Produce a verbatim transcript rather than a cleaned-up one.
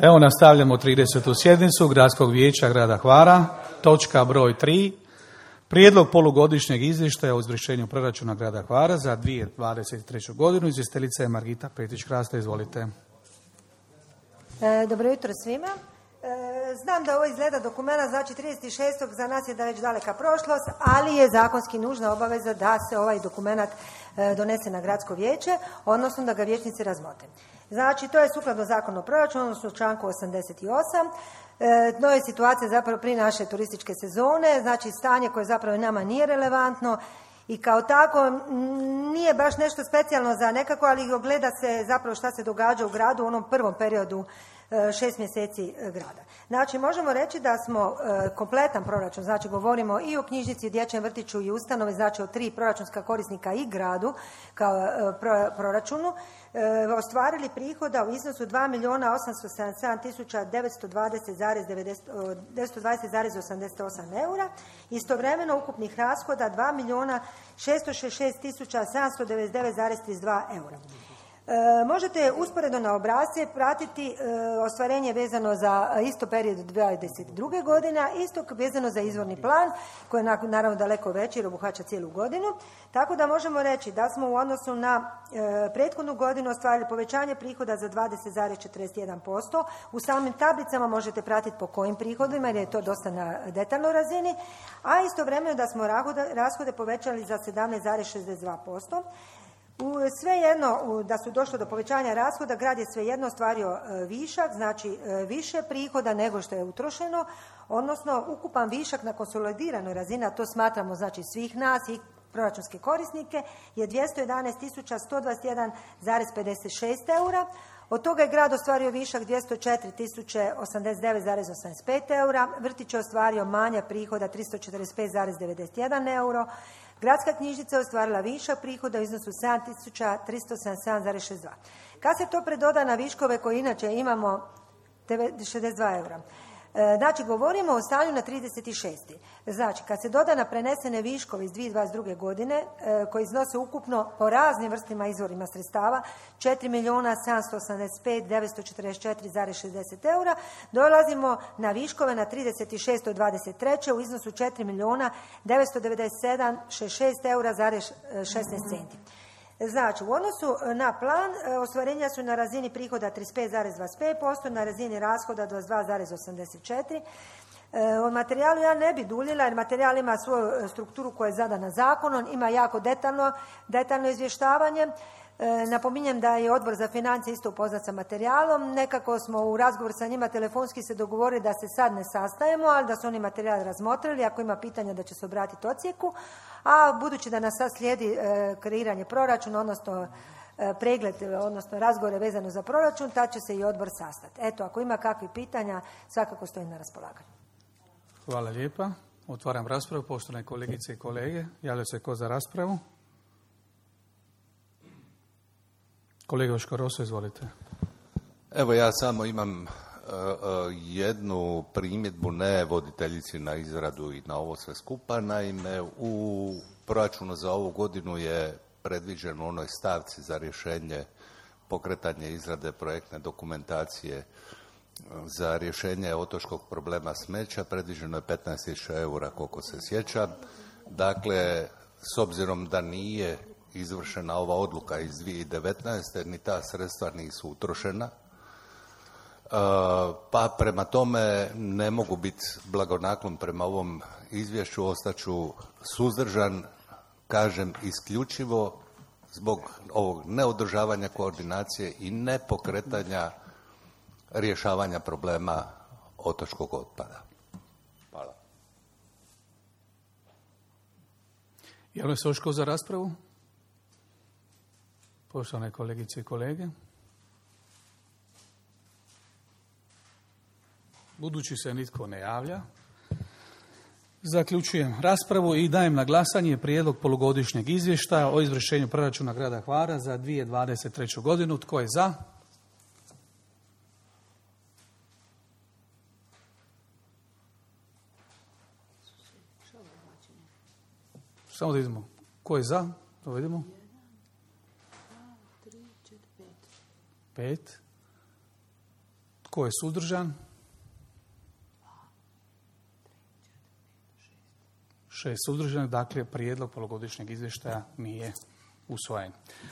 Evo nastavljamo tridesetu sjednicu Gradskog vijeća grada Hvara. Točka broj tri. Prijedlog polugodišnjeg izvještaja o izvršenju proračuna grada Hvara za dvije tisuće dvadeset treću godinu. Izvjestiteljica je Margita Petrić-Hrasta. Izvolite. E, dobro jutro svima. E, znam da ovo izgleda dokumenta, znači trideset šestog za nas je da već daleka prošlost, ali je zakonski nužna obaveza da se ovaj dokument e, donese na gradsko vijeće, odnosno da ga vijećnici razmotre. Znači, to je sukladno zakonu o proračunu, odnosno članku osamdeset osam. E, to je situacija zapravo pri naše turističke sezone, znači stanje koje zapravo nama nije relevantno i kao tako nije baš nešto specijalno za nekako, ali ogleda se zapravo šta se događa u gradu u onom prvom periodu šest mjeseci grada. Znači, možemo reći da smo kompletan proračun, znači govorimo i o knjižnici, dječjem vrtiću i ustanovi, znači o tri proračunska korisnika i gradu kao proračunu, ostvarili prihoda u iznosu dva milijuna osamsto sedamdeset sedam tisuća devetsto dvadeset zarez osamdeset osam eura, istovremeno ukupnih rashoda dva milijuna šesto šezdeset šest tisuća sedamsto devedeset devet zarez trideset dva eura. E, možete usporedno na obrasce pratiti e, ostvarenje vezano za isto period dvadeset druge godine, isto vezano za izvorni plan koji je naravno daleko veći jer obuhvaća cijelu godinu. Tako da možemo reći da smo u odnosu na e, prethodnu godinu ostvarili povećanje prihoda za dvadeset zarez četrdeset jedan posto. U samim tablicama možete pratiti po kojim prihodima jer je to dosta na detaljnoj razini, a istovremeno da smo rashode povećali za sedamnaest zarez šezdeset dva posto. Svejedno da su došlo do povećanja rashoda, grad je svejedno ostvario višak, znači više prihoda nego što je utrošeno, odnosno ukupan višak na konsolidiranoj razini, a to smatramo znači svih nas i proračunske korisnike, je dvjesto jedanaest tisuća sto dvadeset jedan zarez pedeset šest eura. Od toga je grad ostvario višak dvjesto četiri tisuće osamdeset devet zarez osamdeset pet eura, vrtić je ostvario manja prihoda tristo četrdeset pet zarez devedeset jedan euro, gradska knjižnica je ostvarila višak prihoda u iznosu sedam tisuća tristo sedamdeset sedam zarez šezdeset dva. Kad se to predoda na viškove koje inače imamo šezdeset dva eura. Znači, govorimo o stanju na trideset šesti. Znači, kad se doda na prenesene viškove iz dvije tisuće dvadeset druge godine, koji iznose ukupno po raznim vrstama izvorima sredstava četiri milijuna sedamsto osamdeset pet tisuća devetsto četrdeset četiri zarez šezdeset eura, dolazimo na viškove na trideset šestog dvadeset treće u iznosu četiri milijuna devetsto devedeset sedam zarez šezdeset šest eura zarez šesnaest centi. Znači, u odnosu na plan, ostvarenja su na razini prihoda trideset pet zarez dvadeset pet posto, na razini rashoda dvadeset dva zarez osamdeset četiri posto. O materijalu ja ne bi duljila jer materijal ima svoju strukturu koja je zadana zakonom, ima jako detaljno, detaljno izvještavanje. E, napominjem da je Odbor za financije isto upoznat sa materijalom. Nekako smo u razgovoru sa njima telefonski se dogovorili da se sad ne sastajemo, ali da su oni materijal razmotrili. Ako ima pitanja da će se obratiti odsjeku. A budući da nas sad slijedi e, kreiranje proračuna, odnosno e, pregled, odnosno razgovore vezano za proračun, tad će se i odbor sastati. Eto, ako ima kakvih pitanja, svakako stojim na raspolaganju. Hvala lijepa. Otvaram raspravu. Poštovane kolegice i kolege, javlja se ko za raspravu? Kolega Oškoroso, izvolite. Evo, ja samo imam uh, uh, jednu primjedbu, ne voditeljici na izradu i na ovo sve skupa. Naime, u proračunu za ovu godinu je predviđeno u onoj stavci za rješenje pokretanje izrade projektne dokumentacije za rješenje otočkog problema smeća. Predviđeno je petnaest tisuća eura, koliko se sjećam. Dakle, s obzirom da nije izvršena ova odluka iz dvije tisuće devetnaeste. ni ta sredstva nisu utrošena. Pa prema tome ne mogu biti blagonaklon prema ovom izvješću, ostaću suzdržan, kažem isključivo zbog ovog neodržavanja koordinacije i nepokretanja rješavanja problema otočkog otpada. Hvala. Javlja se Oško za raspravu? Poštovane kolegice i kolege. Budući se nitko ne javlja, zaključujem raspravu i dajem na glasanje prijedlog polugodišnjeg izvještaja o izvršenju proračuna grada Hvara za dvije tisuće dvadeset treću godinu. Tko je za? Samo da vidimo. Tko je za? Da vidimo. Pet. Tko je suzdržan? Šest suzdržanih, dakle prijedlog polugodišnjeg izvještaja nije usvojen.